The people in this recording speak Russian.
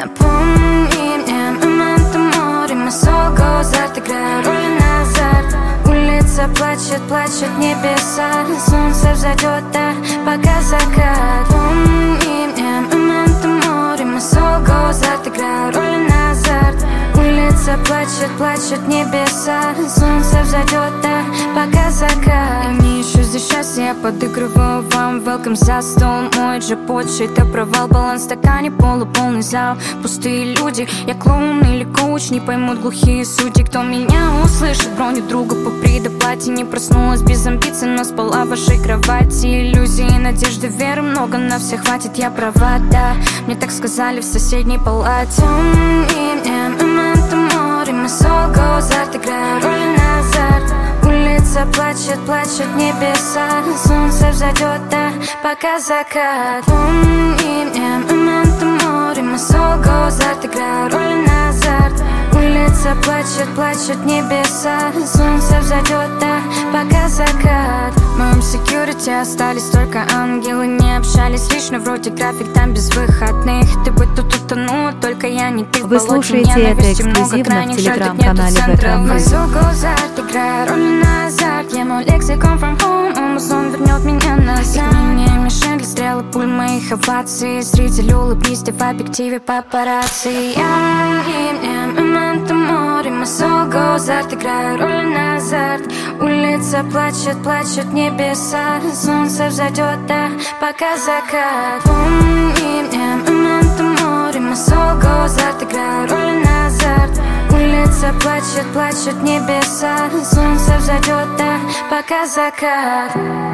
Напомни мне момент у моря, мы солго азарт, играя роли на азарт. Улица плачет, плачет небеса, солнце взойдет, да, пока закат. Помни мне момент у моря, мы солго азарт, играя роли на азарт. Улица плачет, плачет небеса, солнце взойдет, да, пока закат. И мне еще здесь счастье, я подыгрываю вам. Welcome за стол, мой джекпот, чей-то провал. Баланс в стакане, полуполный зал, пустые люди. Я клоун или коуч, не поймут глухие судьи. Кто меня услышит, броню друга по предоплате. Не проснулась без амбиций, но спала в вашей кровати. Иллюзии, надежды, веры много, на всех хватит, я права, да. Мне так сказали в соседней палате. Помни мне момент у моря, мы солго азарт, играя роли на азарт. Улица плачет, плачет небеса, солнце взойдет, да, пока закат. Помни мне момент у моря, мы солго азарт, играя роли на азарт. Улица плачет, плачет небеса, солнце взойдет, да, пока закат. В моем security остались только ангелы. Не общались лично, вроде график там без выходных. Ты бы тут утонула, только я не ты. Вы слушаете это эксклюзивно в телеграм-канале ВК. Мы солго азарт, играя роли на азарт. Я мой лексикон from home, Амазон вернет меня назад. Мне мишень для стрелы, пуль моих оваций. Зритель, улыбнись, ты в объективе папарацци. Я и мне момент у моря, мы солго азарт, играю роли на азарт. Улица плачет, плачет небеса, солнце взойдет, да, пока закат. Помни мне момент у моря, мы солго азарт, играю роли на азарт. Улица плачет, плачет небеса, солнце взойдет, да, пока закат.